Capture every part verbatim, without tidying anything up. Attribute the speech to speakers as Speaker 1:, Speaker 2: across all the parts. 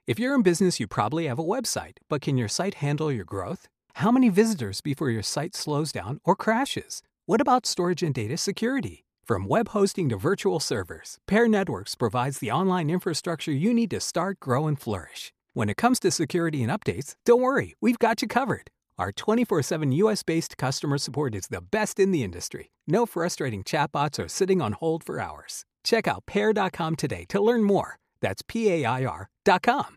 Speaker 1: If you're in business, you probably have a website, but can your site handle your growth? How many visitors before your site slows down or crashes? What about storage and data security? From web hosting to virtual servers, Pair Networks provides the online infrastructure you need to start, grow, and flourish. When it comes to security and updates, don't worry, we've got you covered. Our twenty-four seven U S-based customer support is the best in the industry. No frustrating chatbots or sitting on hold for hours. Check out pair dot com today to learn more. That's P A I R dot com.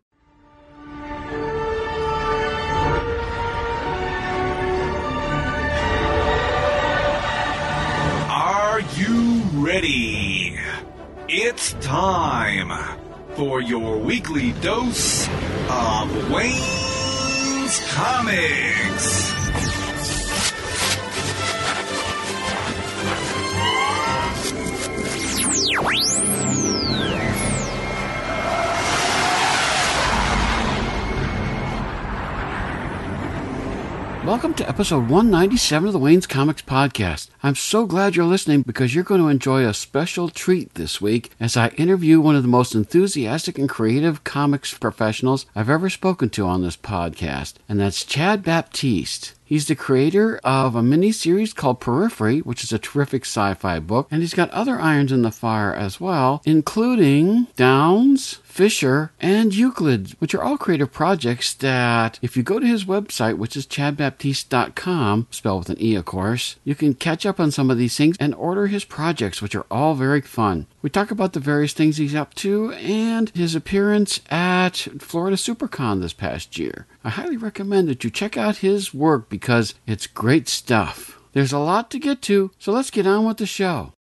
Speaker 2: Are you ready? It's time for your weekly dose of Wayne's Comics.
Speaker 3: Welcome to episode one ninety-seven of the Wayne's Comics Podcast. I'm so glad you're listening because you're going to enjoy a special treat this week as I interview one of the most enthusiastic and creative comics professionals I've ever spoken to on this podcast, and that's Chad Baptiste. He's the creator of a mini-series called Periphery, which is a terrific sci-fi book, and he's got other irons in the fire as well, including Downs, Fisher, and Euclid, which are all creative projects that, if you go to his website, which is chad baptiste dot com, spelled with an E, of course, you can catch up on some of these things and order his projects, which are all very fun. We talk about the various things he's up to and his appearance at Florida SuperCon this past year. I highly recommend that you check out his work because it's great stuff. There's a lot to get to, so let's get on with the show.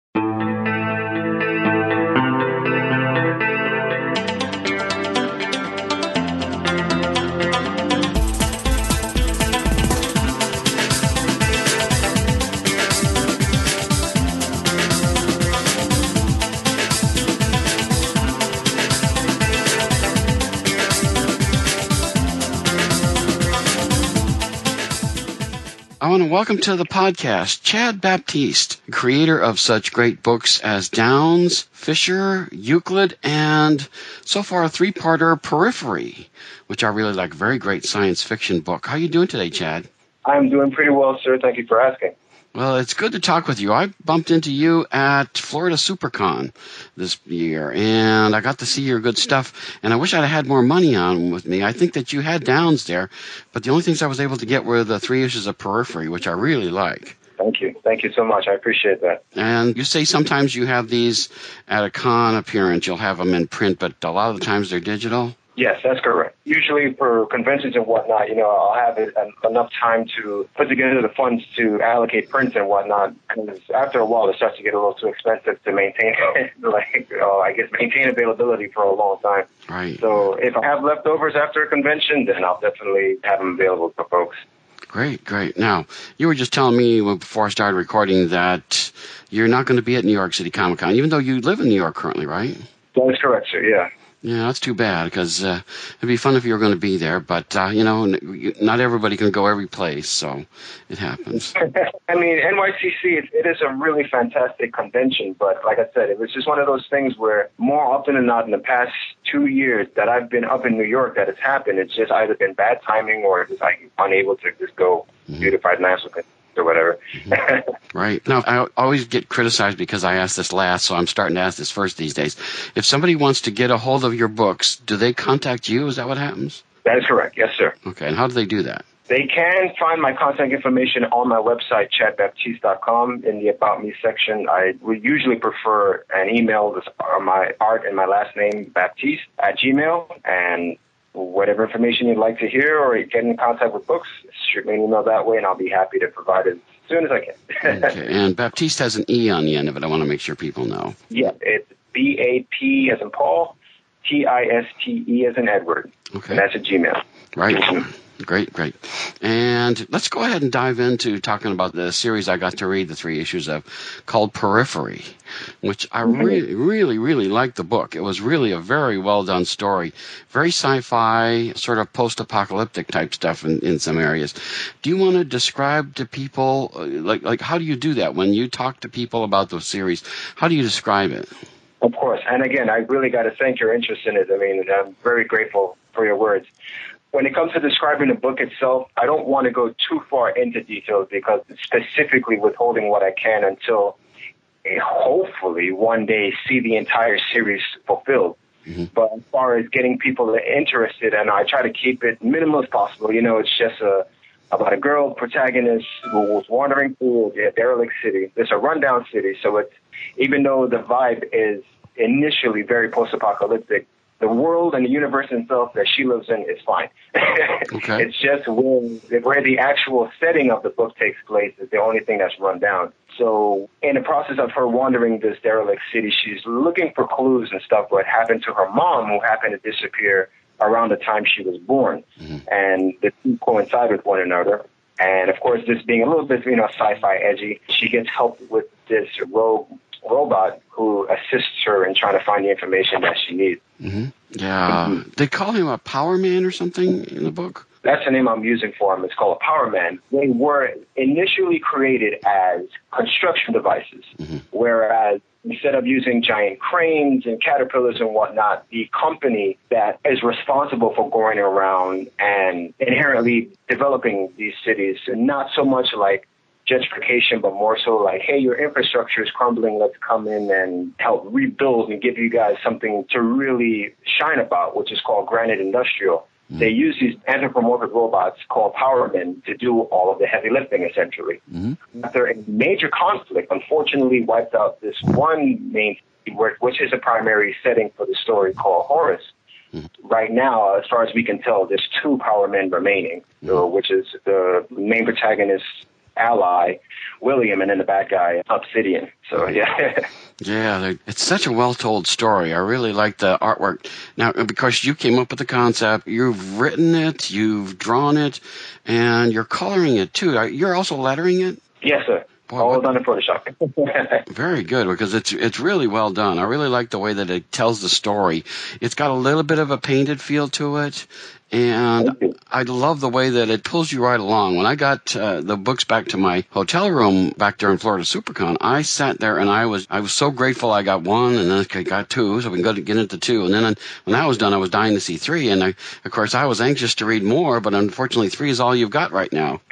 Speaker 3: I want to welcome to the podcast Chad Baptiste, creator of such great books as Downs, Fisher, Euclid, and so far a three-parter Periphery, which I really like. Very great science fiction book. How are you doing today, Chad?
Speaker 4: I'm doing pretty well, sir. Thank you for asking.
Speaker 3: Well, it's good to talk with you. I bumped into you at Florida SuperCon this year, and I got to see your good stuff, and I wish I'd had more money on with me. I think that you had Downs there, but the only things I was able to get were the three issues of Periphery, which I really like.
Speaker 4: Thank you. Thank you so much. I appreciate that.
Speaker 3: And you say sometimes you have these at a con appearance. You'll have them in print, but a lot of the times they're digital?
Speaker 4: Yes, that's correct. Usually for conventions and whatnot, you know, I'll have it, um, enough time to put together the funds to allocate prints and whatnot. Because after a while, it starts to get a little too expensive to maintain, like, uh, I guess, maintain availability for a long time.
Speaker 3: Right.
Speaker 4: So if I have leftovers after a convention, then I'll definitely have them available for folks.
Speaker 3: Great, great. Now, you were just telling me before I started recording that you're not going to be at New York City Comic Con, even though you live in New York currently, right?
Speaker 4: That is correct, sir, yeah.
Speaker 3: Yeah, that's too bad, because uh, it'd be fun if you were going to be there, but, uh, you know, not everybody can go every place, so it happens.
Speaker 4: I mean, N Y C C, it, it is a really fantastic convention, but like I said, it was just one of those things where more often than not in the past two years that I've been up in New York that it's happened, it's just either been bad timing or just like unable to just go mm-hmm. beautify national convention or whatever.
Speaker 3: Mm-hmm. Right. Now, I always get criticized because I asked this last, so I'm starting to ask this first these days. If somebody wants to get a hold of your books, do they contact you? Is that what happens?
Speaker 4: That is correct. Yes, sir.
Speaker 3: Okay. And how do they do that?
Speaker 4: They can find my contact information on my website, chad baptiste dot com, in the About Me section. I would usually prefer an email, this, uh, my art and my last name, Baptiste, at Gmail, and whatever information you'd like to hear or get in contact with books, shoot me an email that way, and I'll be happy to provide it as soon as I can.
Speaker 3: Okay. And Baptiste has an E on the end of it. I want to make sure people know.
Speaker 4: Yeah, it's B A P as in Paul, T I S T E as in Edward.
Speaker 3: Okay.
Speaker 4: And that's at Gmail.
Speaker 3: Right. Great, great. And let's go ahead and dive into talking about the series I got to read, the three issues of, called Periphery, which I really, really, really liked the book. It was really a very well-done story. Very sci-fi, sort of post-apocalyptic type stuff in, in some areas. Do you want to describe to people, like, like how do you do that? When you talk to people about the series, how do you describe it?
Speaker 4: Of course. And again, I really got to thank your interest in it. I mean, I'm very grateful for your words. When it comes to describing the book itself, I don't want to go too far into details because specifically withholding what I can until I hopefully one day see the entire series fulfilled. Mm-hmm. But as far as getting people interested, and I try to keep it minimal as possible, you know, it's just a about a girl protagonist who was wandering through a derelict city. It's a rundown city, so it's even though the vibe is initially very post-apocalyptic, the world and the universe itself that she lives in is fine. Okay. It's just where, where the actual setting of the book takes place is the only thing that's run down. So in the process of her wandering this derelict city, she's looking for clues and stuff what happened to her mom, who happened to disappear around the time she was born. Mm-hmm. And the two coincide with one another. And, of course, this being a little bit, you know, sci-fi edgy, she gets help with this rogue robot who assists her in trying to find the information that she needs.
Speaker 3: Mm-hmm. Yeah. Mm-hmm. They call him a Power Man or something in the book?
Speaker 4: That's the name I'm using for him. It's called a Power Man. They were initially created as construction devices, mm-hmm. whereas instead of using giant cranes and caterpillars and whatnot, the company that is responsible for going around and inherently developing these cities, not so much like gentrification, but more so like, hey, your infrastructure is crumbling. Let's come in and help rebuild and give you guys something to really shine about, which is called Granite Industrial. Mm-hmm. They use these anthropomorphic robots called Power Men to do all of the heavy lifting, essentially. Mm-hmm. After a major conflict, unfortunately wiped out this one main city, which is a primary setting for the story called Horus. Mm-hmm. Right now, as far as we can tell, there's two Power Men remaining, mm-hmm. so, which is the main protagonist ally, William, and then the bad guy, Obsidian. So, yeah.
Speaker 3: Yeah, it's such a well-told story. I really like the artwork. Now, because you came up with the concept, you've written it, you've drawn it, and you're coloring it, too. You're also lettering it?
Speaker 4: Yes, sir. Boy, all what, done in Photoshop.
Speaker 3: Very good, because it's it's really well done. I really like the way that it tells the story. It's got a little bit of a painted feel to it, and I love the way that it pulls you right along. When I got uh, the books back to my hotel room back there in Florida SuperCon, I sat there and I was I was so grateful I got one, and then I got two, so we can go to get into two. And then when I was done, I was dying to see three, and I, of course I was anxious to read more, but unfortunately three is all you've got right now.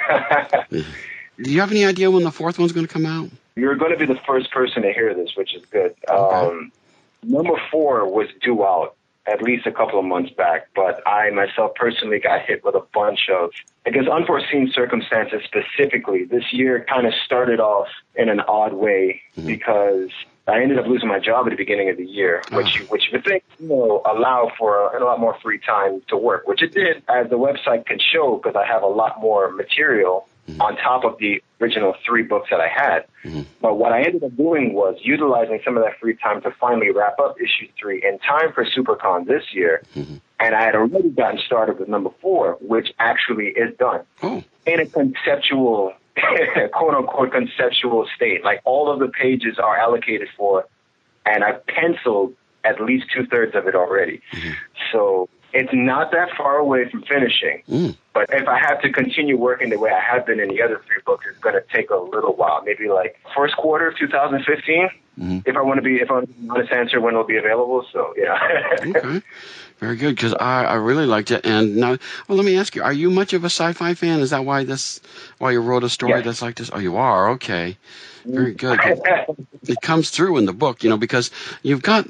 Speaker 3: Do you have any idea when the fourth one's going to come out?
Speaker 4: You're going to be the first person to hear this, which is good. Okay. Um, number four was due out at least a couple of months back, but I myself personally got hit with a bunch of, I guess, unforeseen circumstances specifically. This year kind of started off in an odd way mm-hmm. because I ended up losing my job at the beginning of the year, which oh. which you would think you know, allow for a, a lot more free time to work, which it did, as the website can show, because I have a lot more material mm-hmm. on top of the original three books that I had. Mm-hmm. But what I ended up doing was utilizing some of that free time to finally wrap up issue three in time for SuperCon this year. Mm-hmm. And I had already gotten started with number four, which actually is done oh. in a conceptual, quote-unquote, conceptual state. Like, all of the pages are allocated for, and I've penciled at least two-thirds of it already. Mm-hmm. So it's not that far away from finishing. Mm. But if I have to continue working the way I have been in the other three books, it's going to take a little while. Maybe like first quarter of two thousand fifteen, mm-hmm. if I want to be, if I want to answer when it'll be available. So, yeah.
Speaker 3: Okay. Very good, because I, I really liked it. And now, well, let me ask you, are you much of a sci-fi fan? Is that why this, why you wrote a story yes. that's like this? Oh, you are? Okay. Very good. It comes through in the book, you know, because you've got...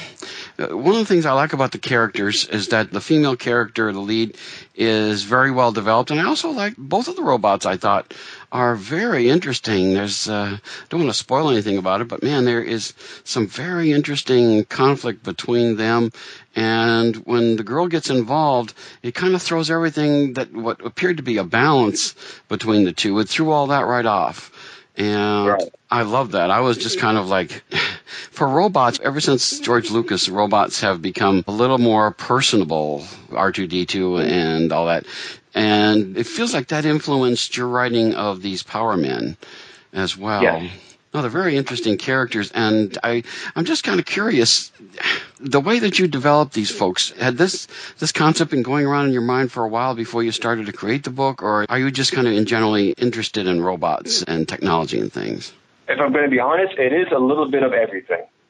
Speaker 3: One of the things I like about the characters is that the female character, the lead, is very well developed. And I also like both of the robots, I thought, are very interesting. There's, uh, don't want to spoil anything about it, but man, there is some very interesting conflict between them. And when the girl gets involved, it kind of throws everything that what appeared to be a balance between the two. It threw all that right off. And right. I love that. I was just kind of like, for robots, ever since George Lucas, robots have become a little more personable, R two D two and all that. And it feels like that influenced your writing of these Power Men as well.
Speaker 4: Yeah.
Speaker 3: No, they're very interesting characters, and I, I'm just kind of curious, the way that you developed these folks, had this this concept been going around in your mind for a while before you started to create the book, or are you just kind of in generally interested in robots and technology and things?
Speaker 4: If I'm going to be honest, it is a little bit of everything.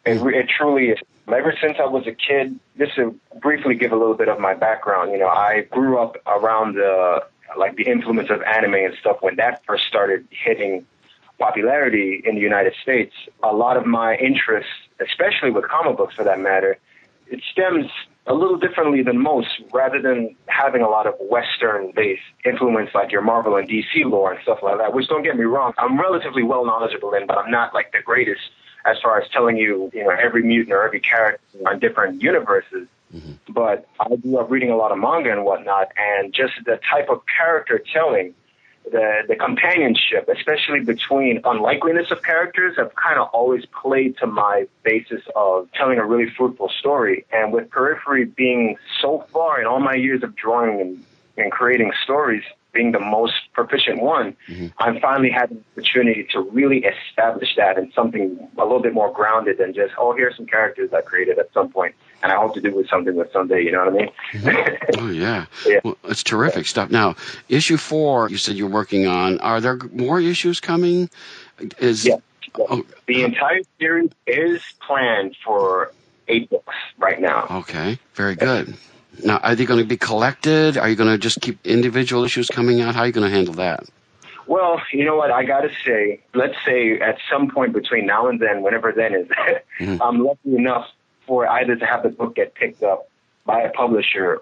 Speaker 4: It, it truly is. Ever since I was a kid, just to briefly give a little bit of my background, you know, I grew up around the, like the influence of anime and stuff when that first started hitting popularity in the United States. A lot of my interests, especially with comic books for that matter, it stems a little differently than most, rather than having a lot of Western-based influence like your Marvel and D C lore and stuff like that, which don't get me wrong, I'm relatively well knowledgeable in, but I'm not like the greatest as far as telling you, you know, every mutant or every character on different universes. Mm-hmm. But I grew up reading a lot of manga and whatnot, and just the type of character telling, the the companionship, especially between unlikeliness of characters, have kind of always played to my basis of telling a really fruitful story. And with Periphery being so far in all my years of drawing and, and creating stories, being the most proficient one, mm-hmm. I'm finally had the opportunity to really establish that in something a little bit more grounded than just, oh, here's some characters I created at some point, and I hope to do with something with someday, you know what I mean?
Speaker 3: Mm-hmm. Oh, yeah.
Speaker 4: yeah.
Speaker 3: Well, it's terrific yeah. stuff. Now, issue four, you said you're working on. Are there more issues coming? Is
Speaker 4: yeah. yeah. Oh, the entire series is planned for eight books right now.
Speaker 3: Okay, very good. Now, are they going to be collected? Are you going to just keep individual issues coming out? How are you going to handle that?
Speaker 4: Well, you know what? I got to say, let's say at some point between now and then, whenever then is, mm-hmm. I'm lucky enough for either to have the book get picked up by a publisher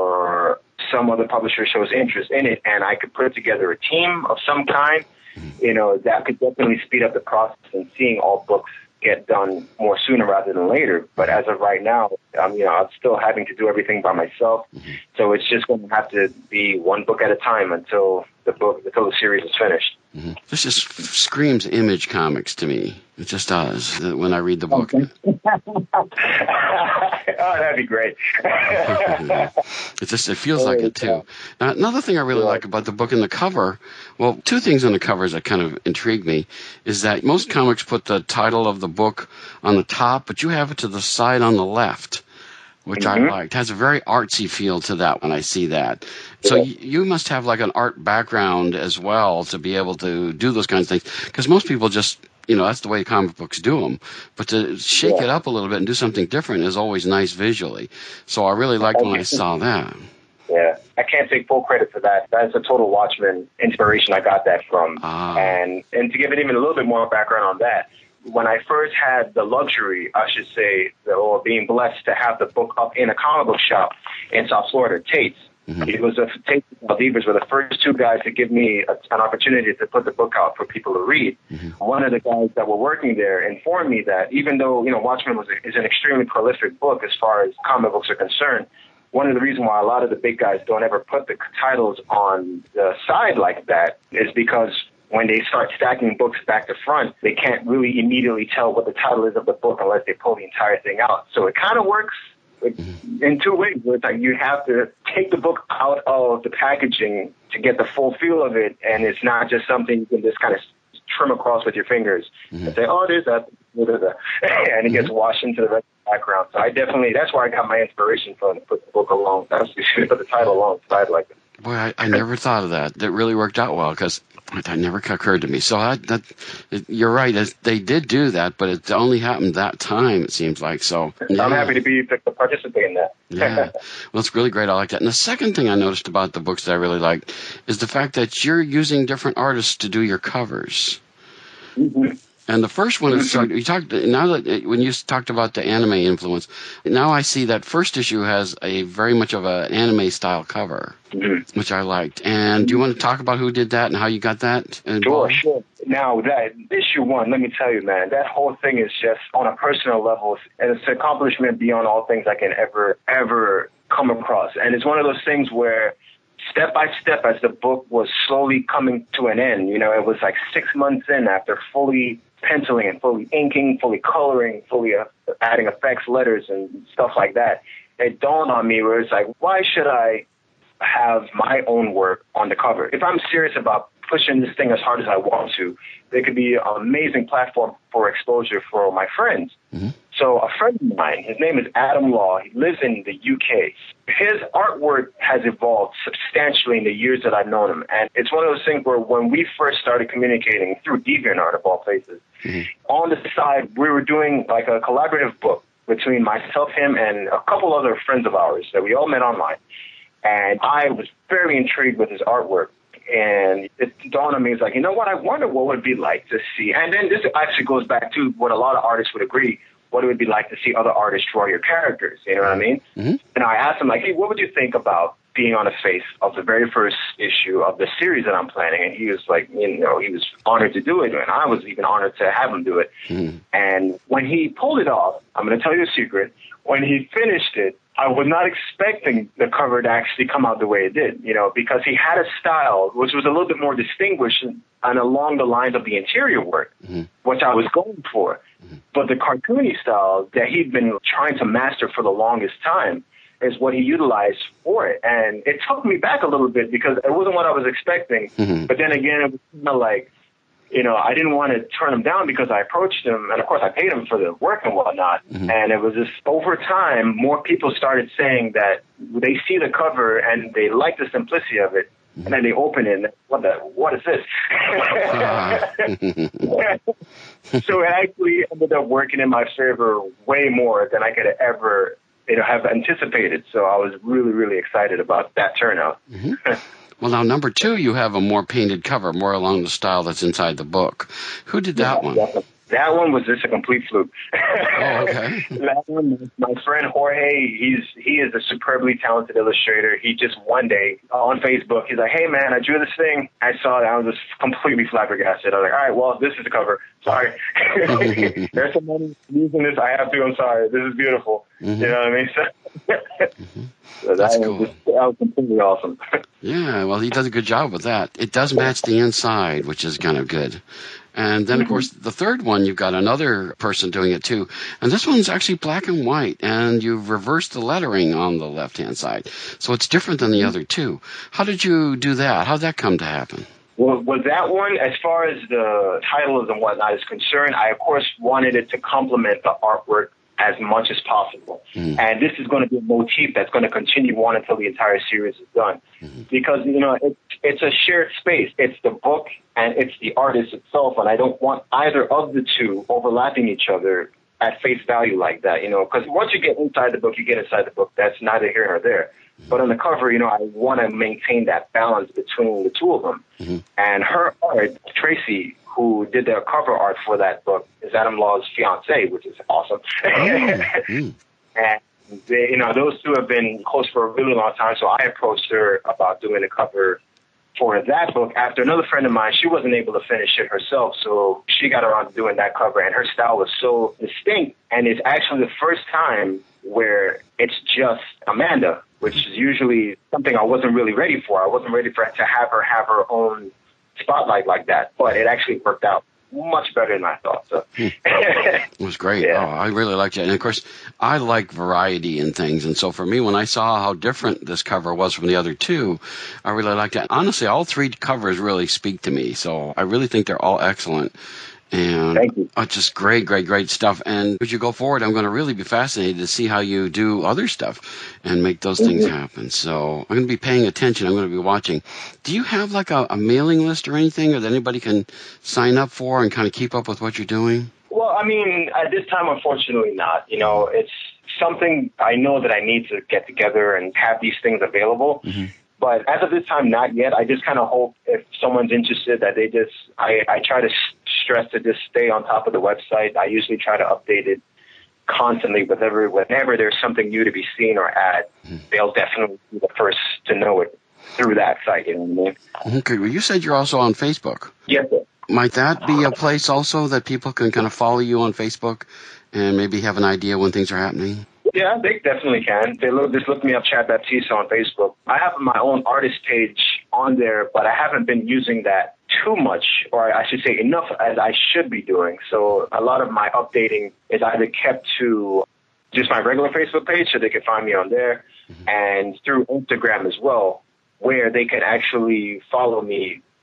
Speaker 4: or some other publisher shows interest in it, and I could put together a team of some kind, mm-hmm. you know, that could definitely speed up the process in seeing all books get done more sooner rather than later. But as of right now, um, you know, I'm still having to do everything by myself. Mm-hmm. So it's just going to have to be one book at a time until the book, until the series is finished.
Speaker 3: Mm-hmm. This just screams Image Comics to me. It just does when I read the book.
Speaker 4: Okay. Oh, that'd be great.
Speaker 3: it just it feels like it too. Now, another thing I really like about the book and the cover, well, two things on the covers that kind of intrigue me, is that most comics put the title of the book on the top, but you have it to the side on the left, which mm-hmm. I liked. It has a very artsy feel to that when I see that. So yeah. y- you must have like an art background as well to be able to do those kinds of things, because most people just, you know, that's the way comic books do them. But to shake yeah. it up a little bit and do something different is always nice visually. So I really liked when I saw that.
Speaker 4: Yeah, I can't take full credit for that. That's a total Watchmen inspiration I got that from.
Speaker 3: Ah.
Speaker 4: And and to give it even a little bit more background on that, when I first had the luxury, I should say, or being blessed to have the book up in a comic book shop in South Florida, Tate's. Mm-hmm. It was a Tate's and Valdivas were the first two guys to give me a, an opportunity to put the book out for people to read. Mm-hmm. One of the guys that were working there informed me that even though, you know, Watchmen was a, is an extremely prolific book as far as comic books are concerned, one of the reasons why a lot of the big guys don't ever put the titles on the side like that is because when they start stacking books back to front, they can't really immediately tell what the title is of the book unless they pull the entire thing out. So it kind of works in two ways. It's like you have to take the book out of the packaging to get the full feel of it, and it's not just something you can just kind of trim across with your fingers mm-hmm. and say, oh, there's that, and it gets washed into the rest of the background. So I definitely, that's where I got my inspiration from to put the book along. That's to put the title alongside like that.
Speaker 3: Boy, I, I never thought of that. That really worked out well because that never occurred to me. So I, that, it, you're right. It, they did do that, but it only happened that time, it seems like. So yeah.
Speaker 4: I'm happy to be to participate in that.
Speaker 3: Yeah. Well, it's really great. I like that. And the second thing I noticed about the books that I really liked is the fact that you're using different artists to do your covers.
Speaker 4: Mm-hmm.
Speaker 3: And the first one is you talked now that when you talked about the anime influence. Now I see that first issue has a very much of an anime style cover, mm-hmm. which I liked. And do you want to talk about who did that and how you got that involved?
Speaker 4: Sure, sure. Now that issue one, let me tell you, man, that whole thing is just on a personal level, and it's an accomplishment beyond all things I can ever ever come across. And it's one of those things where, step by step, as the book was slowly coming to an end, you know, it was like six months in after fully penciling and fully inking, fully coloring, fully uh, adding effects, letters, and stuff like that. It dawned on me where it's like, why should I have my own work on the cover? If I'm serious about pushing this thing as hard as I want to, they could be an amazing platform for exposure for my friends. Mm-hmm. So a friend of mine, his name is Adam Law. He lives in the U K. His artwork has evolved substantially in the years that I've known him. And it's one of those things where when we first started communicating through DeviantArt of all places, mm-hmm. on the side, we were doing like a collaborative book between myself, him, and a couple other friends of ours that we all met online. And I was very intrigued with his artwork. And it dawned on me, it's like, you know what, I wonder what it would be like to see. And then this actually goes back to what a lot of artists would agree, what it would be like to see other artists draw your characters. You know what I mean? Mm-hmm. And I asked him, like, hey, what would you think about being on the face of the very first issue of the series that I'm planning? And he was like, you know, he was honored to do it. And I was even honored to have him do it. Mm-hmm. And when he pulled it off, I'm going to tell you a secret. When he finished it, I was not expecting the cover to actually come out the way it did, you know, because he had a style which was a little bit more distinguished and along the lines of the interior work, mm-hmm. which I was going for. Mm-hmm. But the cartoony style that he'd been trying to master for the longest time is what he utilized for it. And it took me back a little bit because it wasn't what I was expecting. Mm-hmm. But then again, it was kind of like, you know, I didn't want to turn him down because I approached him, and of course I paid him for the work and whatnot. Mm-hmm. And it was just over time, more people started saying that they see the cover and they like the simplicity of it, mm-hmm. and then they open it, and what the, what is this? uh-huh. So it actually ended up working in my favor way more than I could have ever, you know, have anticipated. So I was really, really excited about that turnout.
Speaker 3: Mm-hmm. Well, now, number two, you have a more painted cover, more along the style that's inside the book. Who did that
Speaker 4: yeah,
Speaker 3: one?
Speaker 4: That, that one was just a complete fluke.
Speaker 3: Oh, okay.
Speaker 4: That one, my friend Jorge, he's he is a superbly talented illustrator. He just one day on Facebook, he's like, hey, man, I drew this thing. I saw it. I was just completely flabbergasted. I was like, all right, well, this is the cover. Sorry. There's some money using this. I have to. I'm sorry. This is beautiful. Mm-hmm. You know what I mean? So,
Speaker 3: mm-hmm.
Speaker 4: so that,
Speaker 3: That's
Speaker 4: was
Speaker 3: cool.
Speaker 4: just, that was completely awesome.
Speaker 3: Yeah, well, he does a good job with that. It does match the inside, which is kind of good. And then, of course, the third one, you've got another person doing it, too. And this one's actually black and white, and you've reversed the lettering on the left-hand side. So it's different than the other two. How did you do that? How did that come to happen?
Speaker 4: Well, with that one, as far as the titles and whatnot is concerned, I, of course, wanted it to complement the artwork as much as possible. Mm. And this is going to be a motif that's going to continue on until the entire series is done. Mm-hmm. Because, you know, it, it's a shared space. It's the book and it's the artist itself. And I don't want either of the two overlapping each other at face value like that, you know, because once you get inside the book, you get inside the book. That's neither here nor there. Mm-hmm. But on the cover, you know, I want to maintain that balance between the two of them. Mm-hmm. And her art, Tracy, who did the cover art for that book, is Adam Law's fiance, which is awesome. Mm-hmm. And they, you know, those two have been close for a really long time. So I approached her about doing the cover for that book after another friend of mine, she wasn't able to finish it herself. So she got around to doing that cover, and her style was so distinct. And it's actually the first time where it's just Amanda, which is usually something I wasn't really ready for. I wasn't ready for to have her have her own spotlight like that, but it actually worked out much better than I thought. So.
Speaker 3: It was great.
Speaker 4: Yeah.
Speaker 3: Oh, I really liked it. And, of course, I like variety in things. And so for me, when I saw how different this cover was from the other two, I really liked it. Honestly, all three covers really speak to me. So I really think they're all excellent. And
Speaker 4: Thank you.
Speaker 3: Oh, just great, great, great stuff. And as you go forward, I'm going to really be fascinated to see how you do other stuff and make those mm-hmm. things happen. So I'm going to be paying attention. I'm going to be watching. Do you have like a, a mailing list or anything or that anybody can sign up for and kind of keep up with what you're doing?
Speaker 4: Well, I mean, at this time, unfortunately not. You know, it's something I know that I need to get together and have these things available. Mm-hmm. But as of this time, not yet. I just kind of hope if someone's interested that they just, I, I try to stress to just stay on top of the website. I usually try to update it constantly with every, whenever there's something new to be seen or add, mm-hmm. they'll definitely be the first to know it through that site, you know what I mean?
Speaker 3: Okay, well, you said you're also on Facebook.
Speaker 4: Yes, sir.
Speaker 3: Might that be a place also that people can kind of follow you on Facebook and maybe have an idea when things are happening?
Speaker 4: Yeah, they definitely can. They look, just look me up, Chad Baptiste, on Facebook. I have my own artist page on there, but I haven't been using that too much, or I should say enough as I should be doing. So a lot of my updating is either kept to just my regular Facebook page, so they can find me on there, mm-hmm. and through Instagram as well, where they can actually follow me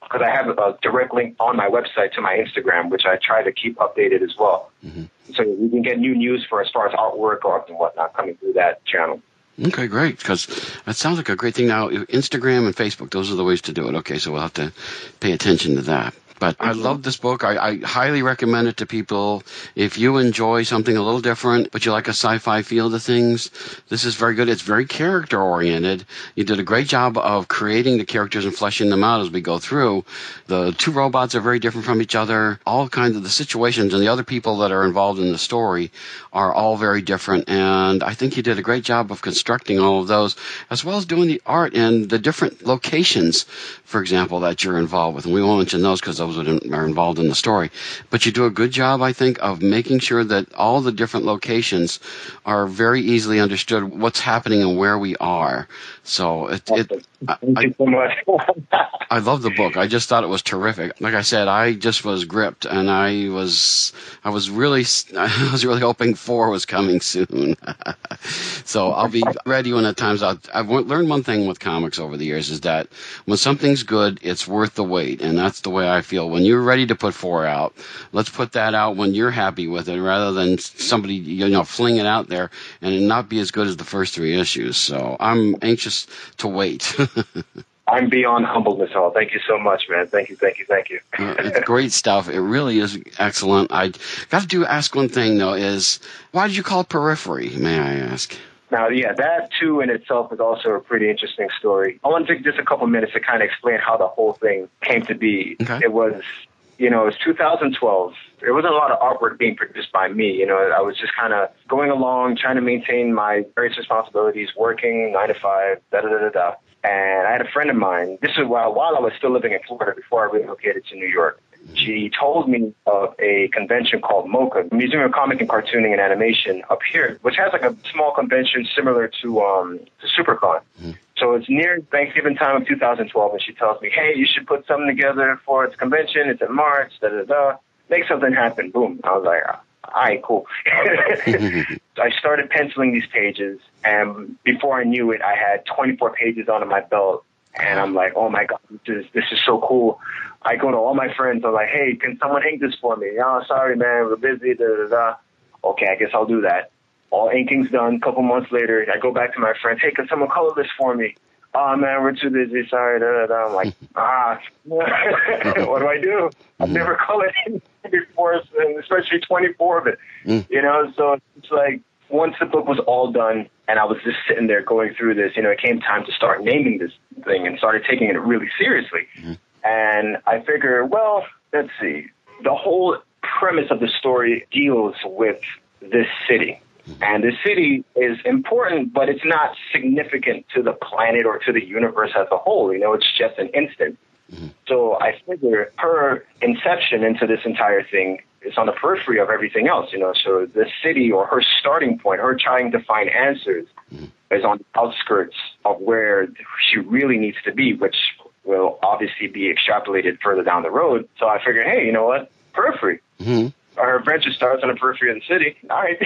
Speaker 4: because I have a direct link on my website to my Instagram, which I try to keep updated as well. Mm-hmm. So we can get new news for as far as artwork or and whatnot coming through that channel.
Speaker 3: Okay, great, because that sounds like a great thing. Now, Instagram and Facebook, those are the ways to do it. Okay, so we'll have to pay attention to that. But I love this book. I, I highly recommend it to people. If you enjoy something a little different, but you like a sci-fi feel to things, this is very good. It's very character-oriented. You did a great job of creating the characters and fleshing them out as we go through. The two robots are very different from each other. All kinds of the situations and the other people that are involved in the story are all very different. And I think you did a great job of constructing all of those, as well as doing the art and the different locations, for example, that you're involved with. And we won't mention those because those are involved in the story. But you do a good job, I think, of making sure that all the different locations are very easily understood what's happening and where we are. So it, it
Speaker 4: Thank I, you so much.
Speaker 3: I love the book. I just thought it was terrific. Like I said, I just was gripped, and I was I was really I was really hoping four was coming soon. So I'll be ready when it time's out. I've learned one thing with comics over the years is that when something's good, it's worth the wait, and that's the way I feel. When you're ready to put four out, let's put that out when you're happy with it, rather than somebody you know fling it out there and it not be as good as the first three issues. So I'm anxious to wait.
Speaker 4: I'm beyond humbled, Miss Hall. Thank you so much, man. Thank you, thank you, thank you.
Speaker 3: uh, it's great stuff. It really is excellent. I got to do ask one thing though: is why did you call it Periphery? May I ask?
Speaker 4: Now, yeah, that too in itself is also a pretty interesting story. I want to take just a couple minutes to kind of explain how the whole thing came to be. Okay. It was, you know, it was two thousand twelve. There wasn't a lot of artwork being produced by me. You know, I was just kind of going along, trying to maintain my various responsibilities, working nine to five, da da da da da. And I had a friend of mine. This is while while I was still living in Florida before I relocated to New York. She told me of a convention called MoCA, Museum of Comic and Cartooning and Animation up here, which has like a small convention similar to um to SuperCon. Mm-hmm. So it's near Thanksgiving time of two thousand twelve, and she tells me, hey, you should put something together for its convention. It's in March, da da da. Make something happen. Boom. I was like, all right, cool. I started penciling these pages, and before I knew it, I had twenty-four pages under my belt. And I'm like, oh my God, this is, this is so cool. I go to all my friends. I'm like, hey, can someone ink this for me? Oh, sorry, man, we're busy. Da, da, da. Okay, I guess I'll do that. All inking's done. A couple months later, I go back to my friends. Hey, can someone color this for me? Oh, man, we're too busy. Sorry. Da, da, da. I'm like, ah, what do I do? I've never colored before, and especially twenty-four of it. Mm. You know, so it's like, once the book was all done and I was just sitting there going through this, you know, it came time to start naming this thing and started taking it really seriously. Mm-hmm. And I figured, well, let's see. The whole premise of the story deals with this city. Mm-hmm. And the city is important, but it's not significant to the planet or to the universe as a whole. You know, it's just an instant. Mm-hmm. So I figure her inception into this entire thing is on the periphery of everything else, you know. So the city, or her starting point, her trying to find answers, mm-hmm. is on the outskirts of where she really needs to be, which will obviously be extrapolated further down the road. So I figured, hey, you know what? Periphery. Mm-hmm. Our adventure starts on the periphery of the city. All right.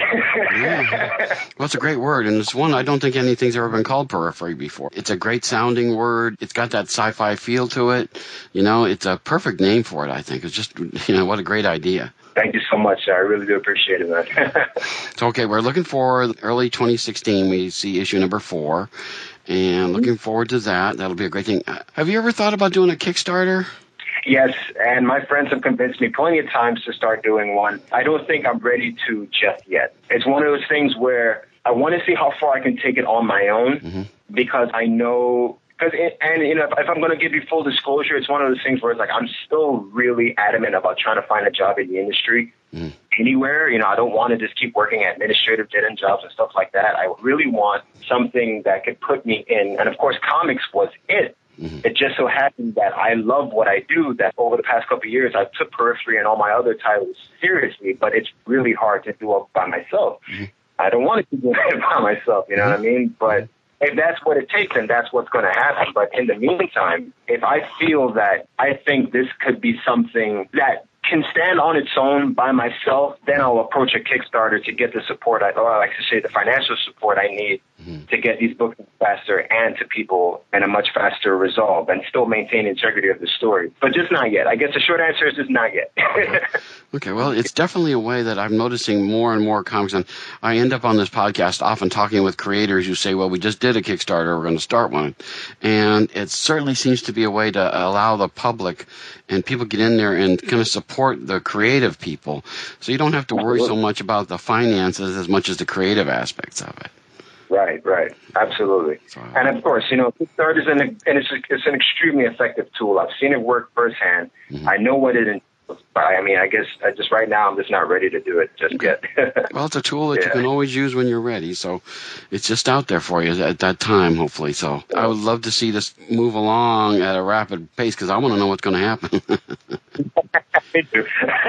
Speaker 3: Yeah. Well, it's a great word, and it's one I don't think anything's ever been called periphery before. It's a great sounding word. It's got that sci-fi feel to it. You know, it's a perfect name for it, I think. It's just, you know, what a great idea.
Speaker 4: Thank you so much. I really do appreciate it, man.
Speaker 3: So, okay, we're looking for early twenty sixteen. We see issue number four, and looking forward to that. That'll be a great thing. Have you ever thought about doing a Kickstarter?
Speaker 4: Yes, and my friends have convinced me plenty of times to start doing one. I don't think I'm ready to just yet. It's one of those things where I want to see how far I can take it on my own, mm-hmm. because I know, because it, and you know, if, if I'm going to give you full disclosure, it's one of those things where it's like I'm still really adamant about trying to find a job in the industry mm-hmm. anywhere. You know, I don't want to just keep working at administrative dead-end jobs and stuff like that. I really want something that could put me in, and of course, comics was it. Mm-hmm. It just so happened that I love what I do, that over the past couple of years, I took Periphery and all my other titles seriously, but it's really hard to do it by myself. Mm-hmm. I don't want to do it by myself, you know mm-hmm. what I mean? But if that's what it takes, then that's what's going to happen. But in the meantime, if I feel that I think this could be something that can stand on its own by myself, then I'll approach a Kickstarter to get the support, I, or I like to say the financial support I need mm-hmm. to get these books faster and to people in a much faster resolve and still maintain integrity of the story. But just not yet. I guess the short answer is just not yet.
Speaker 3: Okay. Okay, well, it's definitely a way that I'm noticing more and more comics. And I end up on this podcast often talking with creators who say, well, we just did a Kickstarter, we're going to start one. And it certainly seems to be a way to allow the public and people get in there and kind of support the creative people. So you don't have to worry so much about the finances as much as the creative aspects of it.
Speaker 4: Right, right. Absolutely. So, and of course, you know, Kickstarter is an, and it's, it's an extremely effective tool. I've seen it work firsthand. Mm-hmm. I know what it entails. But I mean, I guess I just right now I'm just not ready to do it just
Speaker 3: okay.
Speaker 4: yet.
Speaker 3: Well, it's a tool that
Speaker 4: yeah.
Speaker 3: you can always use when you're ready. So it's just out there for you at that time, hopefully. So I would love to see this move along at a rapid pace because I want to know what's going to happen.
Speaker 4: Me too.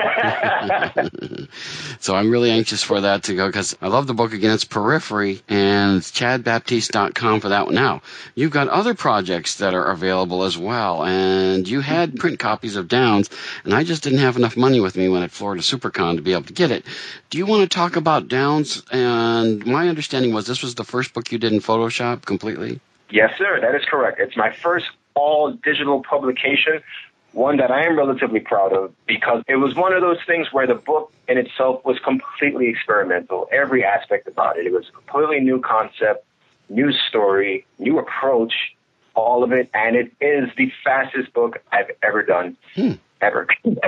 Speaker 3: So I'm really anxious for that to go because I love the book. Again, it's Periphery, and it's chad baptiste dot com for that one. Now, you've got other projects that are available as well, and you had print copies of Downs, and I just didn't have enough money with me when at Florida SuperCon to be able to get it. Do you want to talk about Downs? And my understanding was this was the first book you did in Photoshop completely?
Speaker 4: Yes, sir. That is correct. It's my first all-digital publication, one that I am relatively proud of because it was one of those things where the book in itself was completely experimental, every aspect about it. It was a completely new concept, new story, new approach, all of it, and it is the fastest book I've ever done. Hmm. Ever.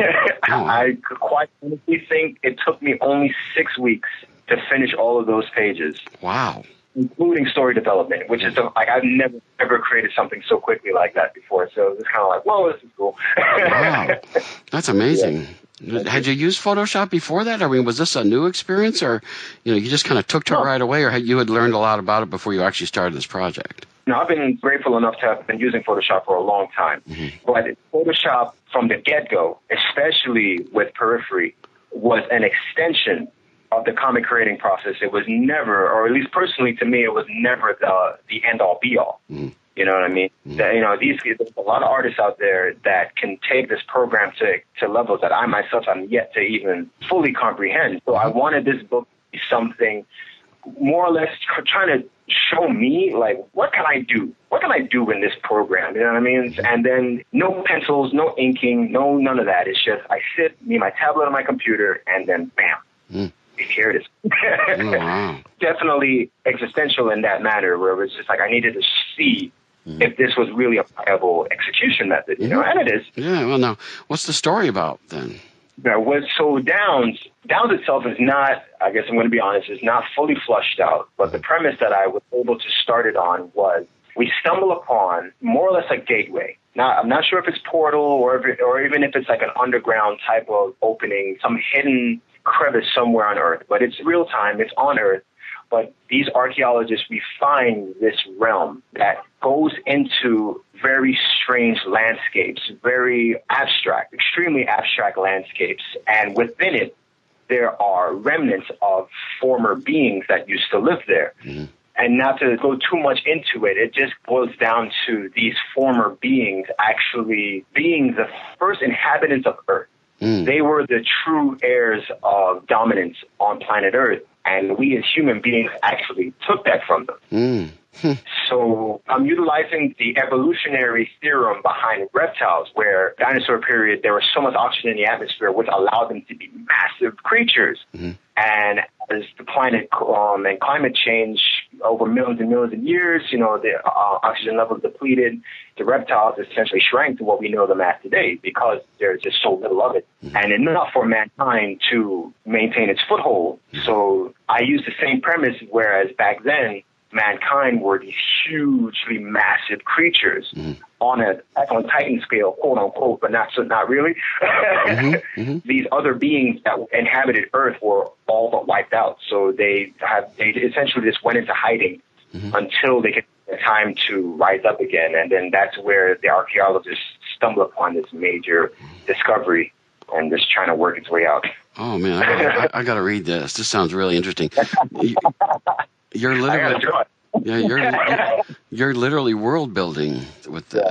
Speaker 4: I quite honestly think it took me only six weeks to finish all of those pages.
Speaker 3: Wow.
Speaker 4: Including story development, which is, like, I've never, ever created something so quickly like that before. So it's kind of like, whoa, this is cool.
Speaker 3: Wow. That's amazing. Yeah. Had you used Photoshop before that? I mean, was this a new experience, or, you know, you just kind of took to no. it right away, or had you had learned a lot about it before you actually started this project?
Speaker 4: No, I've been grateful enough to have been using Photoshop for a long time. Mm-hmm. But Photoshop from the get-go, especially with Periphery, was an extension of the comic creating process. It was never, or at least personally to me, it was never the the end-all, be-all. Mm-hmm. You know what I mean? Mm-hmm. That, you know, these there's a lot of artists out there that can take this program to, to levels that I myself am yet to even fully comprehend. So I wanted this book to be something more or less trying to show me, like, what can I do? What can I do in this program? You know what I mean? And then no pencils, no inking, no none of that. It's just I sit, me, my tablet on my computer, and then bam, mm. here it is. Oh, wow. Definitely existential in that manner, where it was just like I needed to see mm. if this was really a viable execution method, you know, and it is.
Speaker 3: Yeah, well, now, what's the story about then?
Speaker 4: Now, what, so Downs, Downs itself is not, I guess I'm going to be honest, is not fully flushed out. But the premise that I was able to start it on was we stumble upon more or less a gateway. Now, I'm not sure if it's portal or if it, or even if it's like an underground type of opening, some hidden crevice somewhere on Earth. But it's real time, it's on Earth. But these archaeologists, we find this realm that goes into very strange landscapes, very abstract, extremely abstract landscapes. And within it, there are remnants of former beings that used to live there. Mm-hmm. And not to go too much into it, it just boils down to these former beings actually being the first inhabitants of Earth. Mm. They were the true heirs of dominance on planet Earth. And we as human beings actually took that from them. Mm. So I'm utilizing the evolutionary theorem behind reptiles, where dinosaur period, there was so much oxygen in the atmosphere, which allowed them to be massive creatures. Mm-hmm. And as the planet um, and climate change over millions and millions of years, you know, the uh, oxygen levels depleted, the reptiles essentially shrank to what we know them as today because there's just so little of it mm-hmm. and enough for mankind to maintain its foothold. Mm-hmm. So I use the same premise, whereas back then, mankind were these hugely massive creatures mm-hmm. on a on Titan scale, quote unquote, but not so not really. mm-hmm. Mm-hmm. These other beings that inhabited Earth were all but wiped out. So they have they essentially just went into hiding mm-hmm. until they get the time to rise up again, and then that's where the archaeologists stumble upon this major discovery and just trying to work its way out.
Speaker 3: Oh man, I gotta, I, I gotta read this. This sounds really interesting. You, You're literally, yeah, you're you're literally world building with this.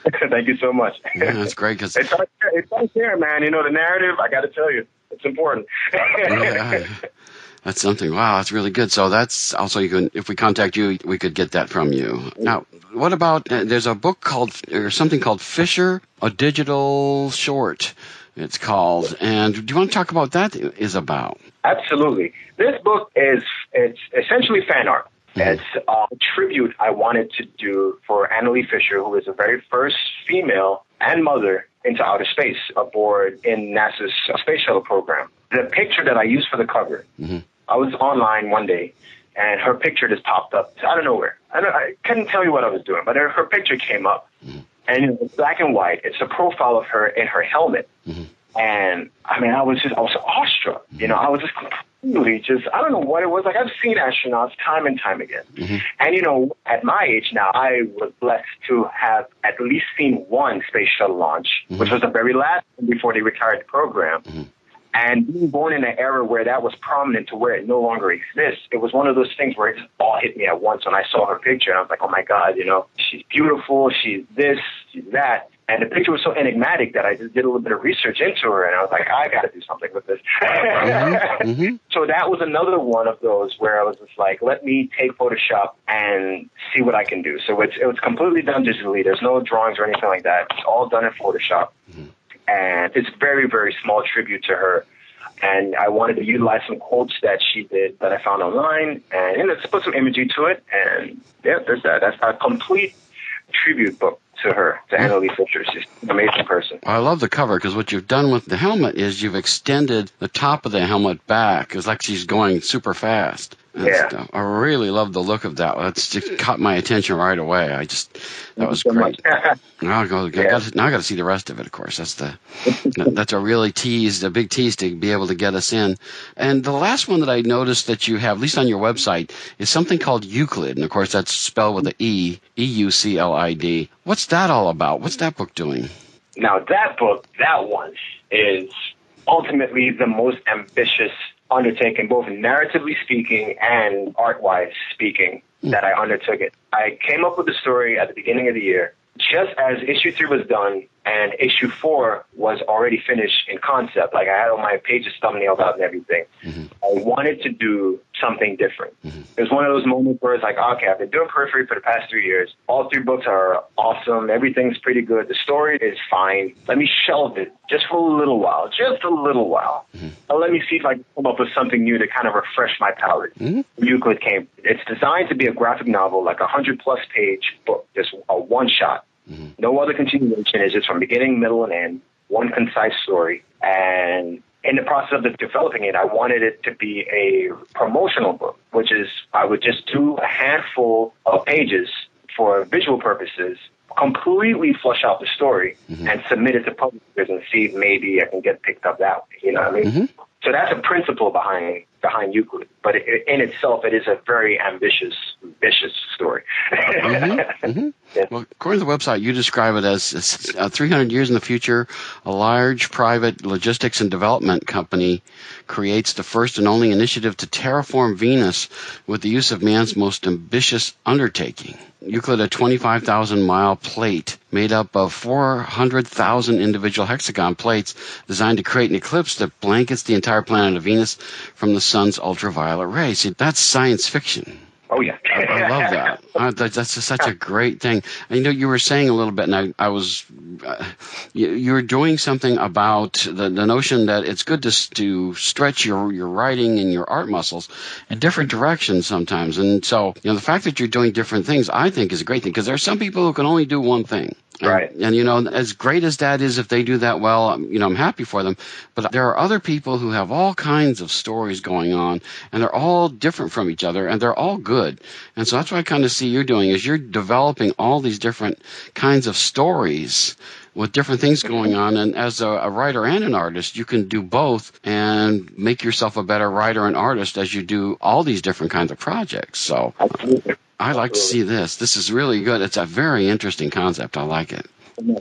Speaker 4: Thank you so much.
Speaker 3: Yeah, that's great. Cause
Speaker 4: it's, right there, it's right there, man. You know, the narrative, I got to tell you, it's important.
Speaker 3: Yeah, that's something. Wow, that's really good. So that's also, you can, if we contact you, we could get that from you. Now, what about, uh, there's a book called, or something called Fisher, a digital short, it's called. And do you want to talk about what that is about?
Speaker 4: Absolutely. This book is, it's essentially fan art.
Speaker 3: Mm-hmm.
Speaker 4: It's a tribute I wanted to do for Annalee Fisher, who is the very first female and mother into outer space aboard in NASA's space shuttle program. The picture that I used for the cover, mm-hmm. I was online one day, and her picture just popped up out of nowhere. I, don't, I couldn't tell you what I was doing, but her, her picture came up, mm-hmm. and it was black and white. It's a profile of her in her helmet. Mm-hmm. And, I mean, I was just, I was awestruck. Mm-hmm. You know, I was just completely just, I don't know what it was. Like, I've seen astronauts time and time again. Mm-hmm. And, you know, at my age now, I was blessed to have at least seen one space shuttle launch, mm-hmm. which was the very last one before they retired the program. Mm-hmm. And being born in an era where that was prominent to where it no longer exists, it was one of those things where it just all hit me at once when I saw her picture. And I was like, oh, my God, you know, she's beautiful, she's this, she's that. And the picture was so enigmatic that I just did a little bit of research into her, and I was like, I got to do something with this. Mm-hmm. Mm-hmm. So that was another one of those where I was just like, let me take Photoshop and see what I can do. So it's, it was completely done digitally. There's no drawings or anything like that. It's all done in Photoshop. Mm-hmm. And it's very, very small tribute to her. And I wanted to utilize some quotes that she did that I found online, and you know, just put some imagery to it. And yeah, there's that. That's a complete tribute book to her, to Annalee Fisher. She's an amazing person.
Speaker 3: I love the cover because what you've done with the helmet is you've extended the top of the helmet back. It's like she's going super fast.
Speaker 4: Yeah.
Speaker 3: Stuff. I really love the look of that. That's just caught my attention right away. I just, that was great. now, I go, yeah. I got, now I got to see the rest of it, of course. That's the, that's a really tease, a big tease to be able to get us in. And the last one that I noticed that you have, at least on your website, is something called Euclid. And of course, that's spelled with an E, E U C L I D. What's that all about? What's that book doing?
Speaker 4: Now, that book, that one, is ultimately the most ambitious undertaken, both narratively speaking and art-wise speaking, mm. that I undertook it. I came up with the story at the beginning of the year, just as issue three was done and issue four was already finished in concept. Like, I had all my pages thumbnailed out and everything. Mm-hmm. I wanted to do something different. Mm-hmm. It was one of those moments where it's like, okay, I've been doing Periphery for the past three years. All three books are awesome. Everything's pretty good. The story is fine. Let me shelve it just for a little while, just a little while. Mm-hmm. And let me see if I can come up with something new to kind of refresh my palette. Mm-hmm. Euclid came. It's designed to be a graphic novel, like a hundred-plus page book, just a one-shot. Mm-hmm. No other continuation. Is just from beginning, middle, and end. One concise story. And in the process of developing it, I wanted it to be a promotional book, which is I would just do a handful of pages for visual purposes, completely flush out the story, mm-hmm. and submit it to publishers and see if maybe I can get picked up that way. You know what I mean? Mm-hmm. So that's a principle behind behind Euclid, but it, in itself, it is a very ambitious, ambitious story.
Speaker 3: mm-hmm. Mm-hmm. Yeah. Well, according to the website, you describe it as uh, three hundred years in the future, a large private logistics and development company creates the first and only initiative to terraform Venus with the use of man's most ambitious undertaking. Euclid, a twenty-five thousand mile plate made up of four hundred thousand individual hexagon plates designed to create an eclipse that blankets the entire planet of Venus from the sun's ultraviolet rays. See, that's science fiction.
Speaker 4: Oh, yeah.
Speaker 3: I, I love that. Uh, that. That's just such a great thing. And, you know, you were saying a little bit, and I, I was, uh, you, you were doing something about the, the notion that it's good to, to stretch your, your writing and your art muscles in different directions sometimes. And so, you know, the fact that you're doing different things, I think, is a great thing, because there are some people who can only do one thing.
Speaker 4: Right.
Speaker 3: And, and, you know, as great as that is, if they do that well, you know, I'm happy for them. But there are other people who have all kinds of stories going on, and they're all different from each other, and they're all good. And so that's what I kind of see you're doing, is you're developing all these different kinds of stories with different things going on. And as a, a writer and an artist, you can do both and make yourself a better writer and artist as you do all these different kinds of projects. So
Speaker 4: Absolutely.
Speaker 3: I like to see this. This is really good. It's a very interesting concept. I like it.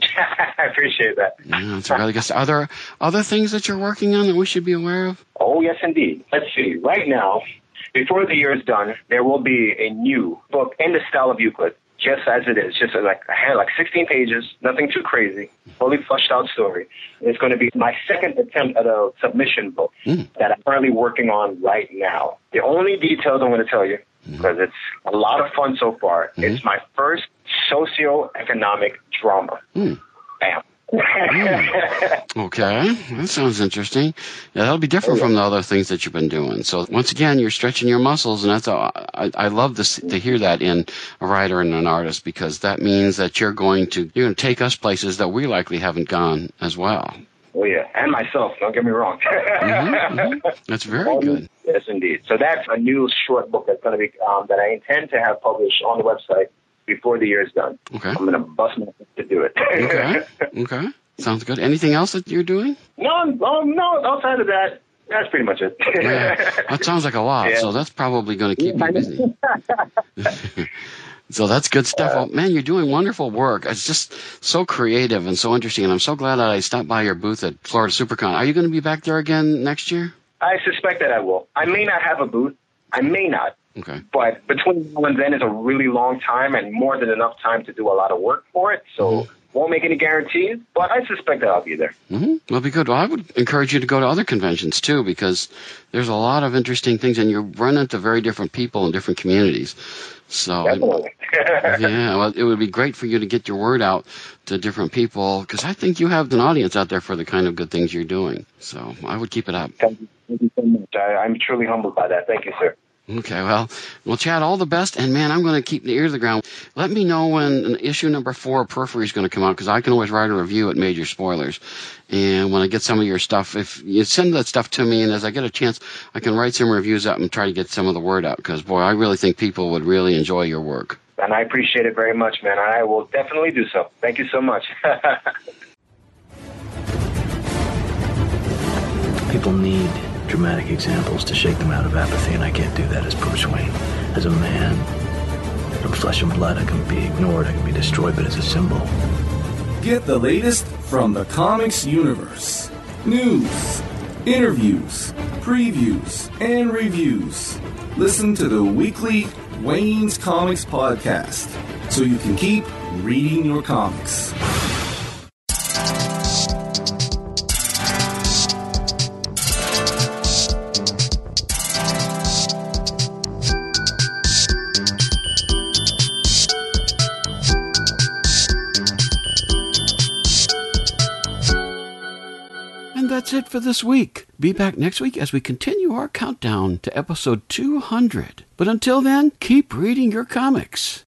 Speaker 4: I appreciate that.
Speaker 3: Yeah, it's really good. Are there other things that you're working on that we should be aware of?
Speaker 4: Oh, yes, indeed. Let's see. Right now, before the year is done, there will be a new book in the style of Euclid, just as it is, just like I had like sixteen pages, nothing too crazy, fully fleshed out story. It's going to be my second attempt at a submission book mm. that I'm currently working on right now. The only details I'm going to tell you, because mm. it's a lot of fun so far, mm. it's my first socioeconomic drama. Mm. Bam.
Speaker 3: mm. Okay, that sounds interesting. Yeah, that'll be different from the other things that you've been doing. So once again, you're stretching your muscles, and that's all, I, I love to to hear that in a writer and an artist, because that means that you're going to you're going to take us places that we likely haven't gone as well.
Speaker 4: Oh yeah, and myself. Don't get me wrong.
Speaker 3: mm-hmm, mm-hmm. That's very good.
Speaker 4: Yes, indeed. So that's a new short book that's going to be um, that I intend to have published on the website before the year is done. Okay. I'm going to bust my head to do it.
Speaker 3: Okay. Okay. Sounds good. Anything else that you're doing?
Speaker 4: No, um, no. Outside of that, that's pretty much it.
Speaker 3: Yeah. That sounds like a lot. Yeah. So that's probably going to keep yeah, you busy. So that's good stuff. Well, man, you're doing wonderful work. It's just so creative and so interesting. And I'm so glad that I stopped by your booth at Florida SuperCon. Are you going to be back there again next year?
Speaker 4: I suspect that I will. I may not have a booth. I may not. Okay. But between now and then is a really long time and more than enough time to do a lot of work for it. So mm-hmm. won't make any guarantees, but I suspect that I'll be there.
Speaker 3: Mm-hmm. Well, be good. Well, I would encourage you to go to other conventions, too, because there's a lot of interesting things, and you run into very different people in different communities. So,
Speaker 4: Definitely.
Speaker 3: yeah, well, it would be great for you to get your word out to different people, because I think you have an audience out there for the kind of good things you're doing. So I would keep it up.
Speaker 4: Thank you, Thank you so much. I, I'm truly humbled by that. Thank you, sir.
Speaker 3: Okay, well, well, Chad, all the best, and man, I'm going to keep the ear to the ground. Let me know when issue number four of Periphery is going to come out, because I can always write a review at Major Spoilers. And when I get some of your stuff, if you send that stuff to me, and as I get a chance, I can write some reviews up and try to get some of the word out, because, boy, I really think people would really enjoy your work.
Speaker 4: And I appreciate it very much, man. I will definitely do so. Thank you so much.
Speaker 5: People need dramatic examples to shake them out of apathy, and I can't do that as Bruce Wayne. As a man, from flesh and blood, I can be ignored, I can be destroyed, but as a symbol.
Speaker 2: Get the latest from the comics universe. News, interviews, previews, and reviews. Listen to the weekly Wayne's Comics podcast, so you can keep reading your comics.
Speaker 3: That's it for this week. Be back next week as we continue our countdown to episode two hundred. But until then, keep reading your comics.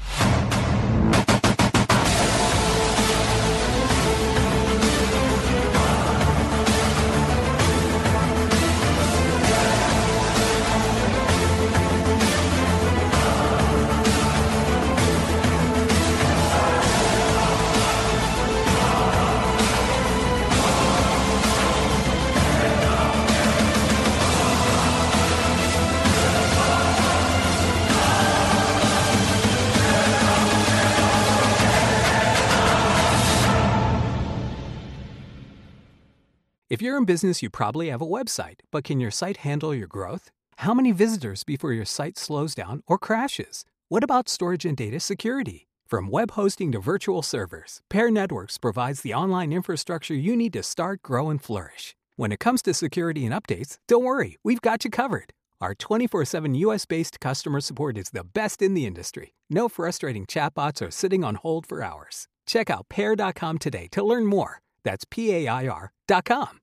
Speaker 1: If you're in business, you probably have a website, but can your site handle your growth? How many visitors before your site slows down or crashes? What about storage and data security? From web hosting to virtual servers, Pair Networks provides the online infrastructure you need to start, grow, and flourish. When it comes to security and updates, don't worry, we've got you covered. Our twenty-four seven U S-based customer support is the best in the industry. No frustrating chatbots or sitting on hold for hours. Check out pair dot com today to learn more. That's P A I R dot com.